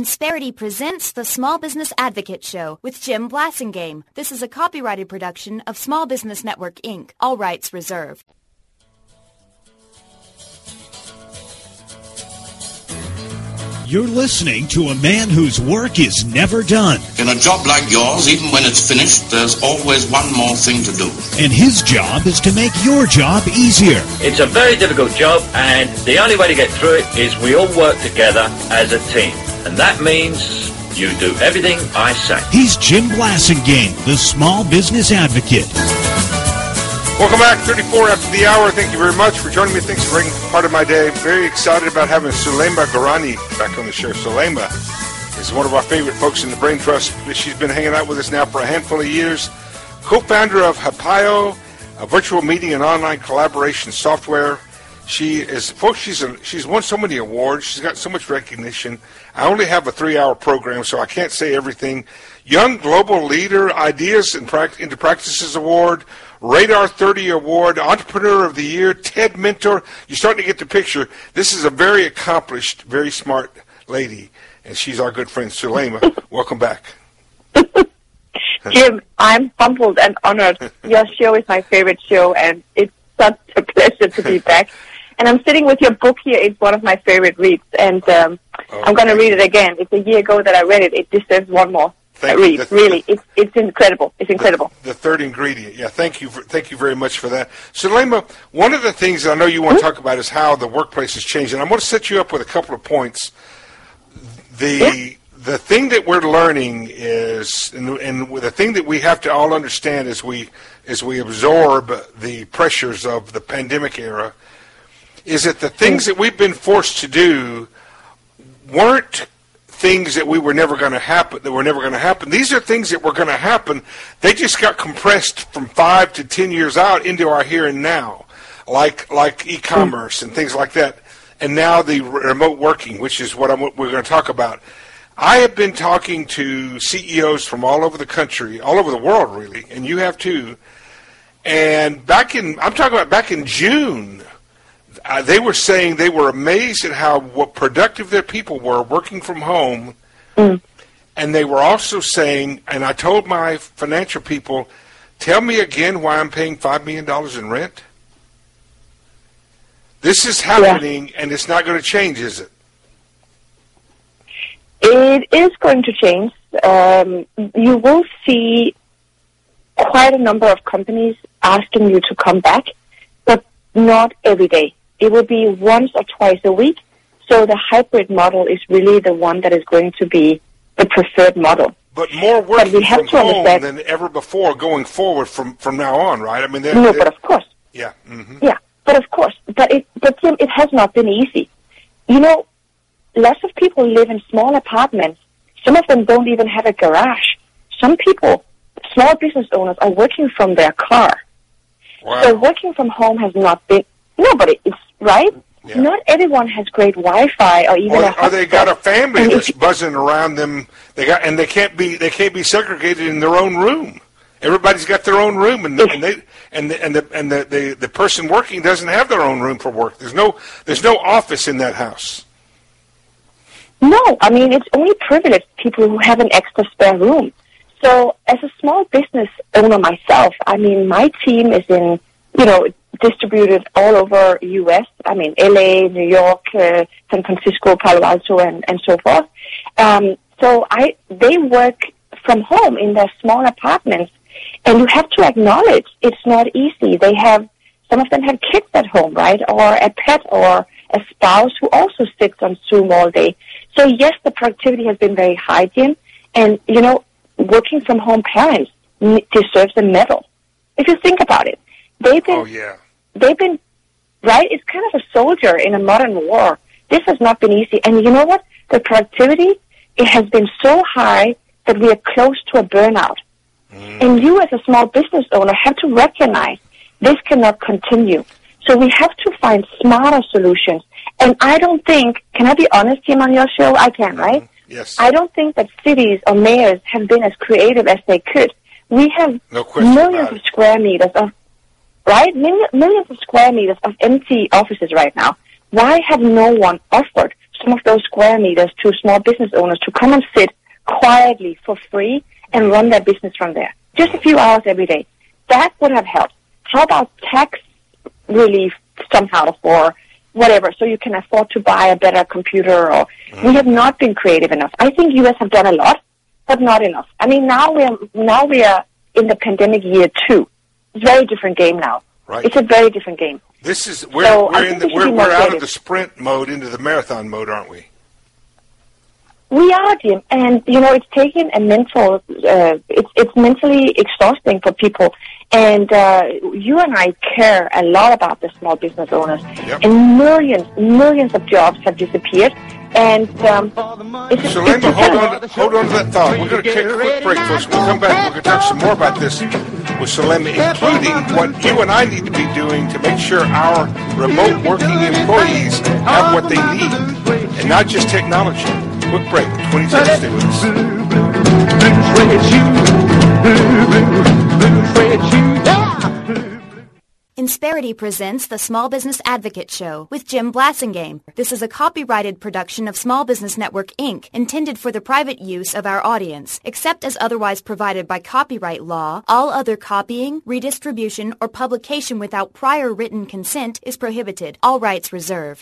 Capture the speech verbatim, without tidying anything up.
Insperity presents the Small Business Advocate Show with Jim Blasingame. This is a copyrighted production of Small Business Network, Incorporated. All rights reserved. You're listening to a man whose work is never done. In a job like yours, even when it's finished, there's always one more thing to do. And his job is to make your job easier. It's a very difficult job, and the only way to get through it is we all work together as a team. And that means you do everything I say. He's Jim Blasingame, the Small Business Advocate. Welcome back, thirty-four after the hour. Thank you very much for joining me. Thanks for bringing part of my day. Very excited about having Sulema Garani back on the show. Sulema is one of our favorite folks in the Brain Trust. She's been hanging out with us now for a handful of years. Co-founder of Hapio, a virtual meeting and online collaboration software. She is, folks, she's a, she's won so many awards. She's got so much recognition. I only have a three-hour program, so I can't say everything. Young Global Leader Ideas and Pract- into Practices Award, Radar thirty Award, Entrepreneur of the Year, TED Mentor. You're starting to get the picture. This is a very accomplished, very smart lady, and she's our good friend, Sulema. Welcome back. Jim, I'm humbled and honored. Your show is my favorite show, and it's such a pleasure to be back. And I'm sitting with your book here. It's one of my favorite reads, and um, oh, I'm going to read it again. It's a year ago that I read it. It deserves one more. Thank read. The, really, it's it's incredible. It's incredible. The, the third ingredient. Yeah, thank you. For, thank you very much for that. Sulema, one of the things I know you want to talk about is how the workplace has changed, and I'm going to set you up with a couple of points. The yeah. the thing that we're learning is, and, and the thing that we have to all understand as we as we absorb the pressures of the pandemic era, is that the things that we've been forced to do weren't things that we were never going to happen, that were never going to happen. These are things that were going to happen. They just got compressed from five to ten years out into our here and now, like like e-commerce and things like that. And now the remote working, which is what I'm, we're going to talk about. I have been talking to C E Os from all over the country, all over the world, really, and you have too. And back in, I'm talking about back in June, Uh, they were saying they were amazed at how what productive their people were working from home. Mm. And they were also saying, and I told my financial people, tell me again why I'm paying five million dollars in rent. This is happening, yeah. And it's not going to change, is it? It is going to change. Um, you will see quite a number of companies asking you to come back, but not every day. It will be once or twice a week. So the hybrid model is really the one that is going to be the preferred model. But more working but we have from to home understand. than ever before going forward from, from now on, right? I mean, they're, no, they're, but of course. Yeah. Mm-hmm. Yeah, but of course. But it, but Tim, it has not been easy. You know, lots of people live in small apartments. Some of them don't even have a garage. Some people, small business owners, are working from their car. Wow. So working from home has not been. No, but it's right. Yeah. Not everyone has great Wi-Fi or even. Or, a or they got a family that's buzzing around them. They got, and they can't be. They can't be segregated in their own room. Everybody's got their own room, and, and they and the and the and the, the the person working doesn't have their own room for work. There's no there's no office in that house. No, I mean it's only privileged people who have an extra spare room. So, as a small business owner myself, I mean my team is in you know. distributed all over U S I mean, L A, New York, uh, San Francisco, Palo Alto, and, and so forth. Um, so I, they work from home in their small apartments, and you have to acknowledge it's not easy. They have, some of them have kids at home, right, or a pet or a spouse who also sits on Zoom all day. So yes, the productivity has been very high, Jim, and, you know, working from home parents deserves a medal. If you think about it, they've been... Oh, yeah. They've been, right, it's kind of a soldier in a modern war. This has not been easy. And you know what? The productivity, it has been so high that we are close to a burnout. Mm. And you as a small business owner have to recognize this cannot continue. So we have to find smarter solutions. And I don't think, can I be honest, Jim, on your show? I can, right? Yes. I don't think that cities or mayors have been as creative as they could. We have no millions of square meters of Right? Millions of square meters of empty offices right now. Why have no one offered some of those square meters to small business owners to come and sit quietly for free and run their business from there. Just a few hours every day. That would have helped. How about tax relief somehow for whatever, so you can afford to buy a better computer? Or mm. we have not been creative enough. I think U S have done a lot, but not enough. I mean, now we are now we are in the pandemic year two. It's a very different game now. Right. It's a very different game. This is we're so we're in the, we we're, we're out creative. of the sprint mode into the marathon mode, aren't we? We are, Jim, and you know it's taking a mental. Uh, it's it's mentally exhausting for people, and uh, you and I care a lot about the small business owners, yep. and millions, millions of jobs have disappeared. And um, it's so, it's Lema, hold on, to, hold on to that thought. We're going to take a quick break, folks. When we come back, we're going to talk some more about this with Selema, including what you and I need to be doing to make sure our remote working employees have what they need, and not just technology. Quick break. twenty seconds. Stay with us. Insperity presents the Small Business Advocate Show with Jim Blasingame. This is a copyrighted production of Small Business Network, Incorporated, intended for the private use of our audience. Except as otherwise provided by copyright law, all other copying, redistribution, or publication without prior written consent is prohibited. All rights reserved.